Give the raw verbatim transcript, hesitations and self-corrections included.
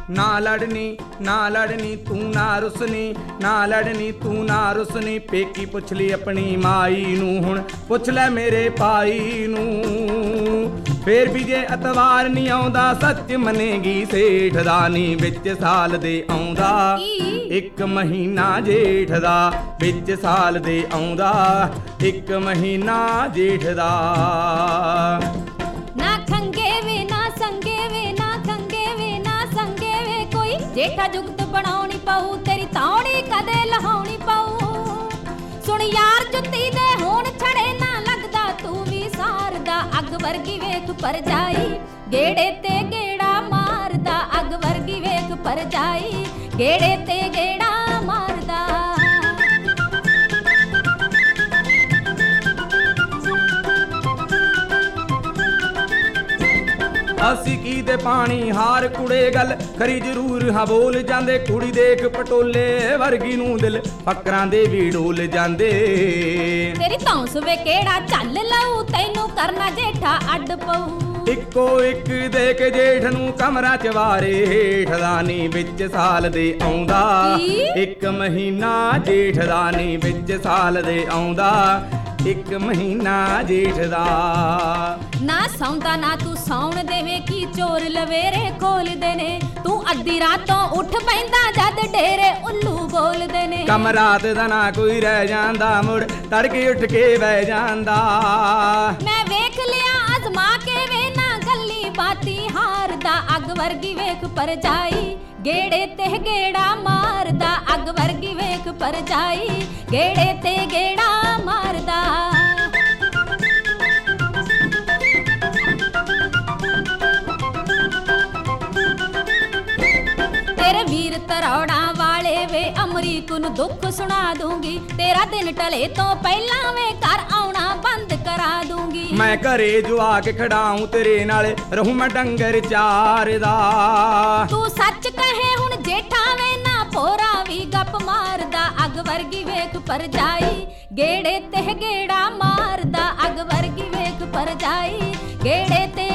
ना लड़नी ना लड़नी तू ना रुसनी, ना लड़नी तू ना रुसनी। पेकी पुछ ली अपनी माई नू, हुण पुछ लै मेरे पाई नू। फिर भी जे अतवार नहीं आउंदा सच मनेगी सेठ दा नी, विच साल दे आउंदा एक महीना जेठ दा, विच साल दे आउंदा एक महीना जेठ दा। ना खंगे वे ना संगे वे, ना खंगे वे ना संगे वे, कोई जेठा जुगत बनाउणी पऊ, तेरी ताउणी कदे लहाउणी पऊ। सुन यार जुत्ती दे होण छड़े ना लगदा तू भी सारदा, अग वर्गी वेख पर जाई गेड़े ते गेड़ा मारदा, अग वर्गी वेख पर जाई गेड़े ते गेड़ा मारदा। ਅਸੀਂ ਕੀ ਦੇ ਪਾਣੀ ਹਾਰ ਕੁੜੇ ਗੱਲ ਕਰੀ ਜ਼ਰੂਰ ਹਾਂ ਬੋਲ ਜਾਂਦੇ, ਕੁੜੀ ਦੇਖ ਪਟੋਲੇ ਵਰਗੀ ਨੂੰ ਦਿਲ ਫਕਰਾਂ ਦੇ ਵੀ ਡੋਲ ਜਾਂਦੇ। ਤੇਰੀ ਧੌਂਸ ਵੇ ਕਿਹੜਾ ਚੱਲ ਲਊ, ਤੈਨੂੰ ਕਰਨਾ ਜੇਠਾ ਅੱਡ ਪਊ। ਇੱਕੋ ਇੱਕ ਦੇ ਕੇ ਜੇਠ ਨੂੰ ਕਮਰਾ ਚ ਵਾਰੇ, ਹੇਠ ਦਾ ਨੀ ਵਿੱਚ ਸਾਲ ਦੇ ਆਉਂਦਾ ਇੱਕ ਮਹੀਨਾ, ਜੇਠ ਦਾ ਨੀ ਵਿੱਚ ਸਾਲ ਦੇ ਆਉਂਦਾ ਇੱਕ ਮਹੀਨਾ ਜੇਠ ਦਾ। ਨਾ ਸੌਂਦਾ ਨਾ ਤੂੰ ਸੌਣ ਦੇਵੇਂ, ਕੀ ਚੋਰ ਲਵੇਰੇ ਖੋਲਦੇ ਨੇ, ਤੂੰ ਅੱਧੀ ਰਾਤੋਂ ਉੱਠ ਪੈਂਦਾ ਜਦ ਡੇਰੇ ਉੱਲੂ ਬੋਲਦੇ ਨੇ। ਕਮ ਰਾਤ ਦਾ ਨਾ ਕੋਈ ਰਹਿ ਜਾਂਦਾ, ਮੁੜ ਤੜਕੇ ਉੱਠ ਕੇ ਬਹਿ ਜਾਂਦਾ। ਮੈਂ ਵੇਖ ਲਿਆ ਅਜ਼ਮਾ ਕੇ ਵੇ ਨਾ ਗੱਲੀ ਬਾਤੀ ਹਾਰਦਾ, ਅੱਗ ਵਰਗੀ ਵੇਖ ਪਰ ਜਾਈ ਗੇੜੇ ਤੇ ਗੇੜਾ ਮਾਰਦਾ, ਅੱਗ ਵਰਗੀ ਵੇਖ ਪਰ ਜਾਈ ਗੇੜੇ ਤੇ ਗੇੜਾ ਮਾਰਦਾ। ਤੇਰੇ ਵੀਰ ਤਰੌੜਾਂ ਵਾਲੇ ਵੇ ਅਮਰੀਕ ਨੂੰ ਦੁੱਖ ਸੁਣਾ ਦੂੰਗੀ, ਤੇਰਾ ਦਿਨ ਟਲੇ ਤੋਂ ਪਹਿਲਾਂ ਵੇ ਘਰ ਆਉਣਾ ਬੰਦ ਕਰਾ ਦੂੰਗੀ। ਮੈਂ ਘਰੇ ਜਵਾ ਕੇ ਖੜਾਉਂ ਤੇਰੇ ਨਾਲ ਰਹੂੰ ਮੈਂ ਡੰਗਰ ਚਾਰਦਾ। ਤੂੰ ਸੱਚ ਕਹੇ ਹੁਣ ਜੇਠਾ ਵੇ ਨਾ ਭੋਰਾ ਵੀ ਗੱਪ ਮਾਰਦਾ, ਅੱਗ ਵਰਗੀ ਵੇਖ ਪਰ ਜਾਈ ਗੇੜੇ ਤੇ ਗੇੜਾ ਮਾਰਦਾ, ਅੱਗ ਵਰਗੀ ਵੇਖ ਪਰ ਜਾਈ ਗੇੜੇ ਤੇ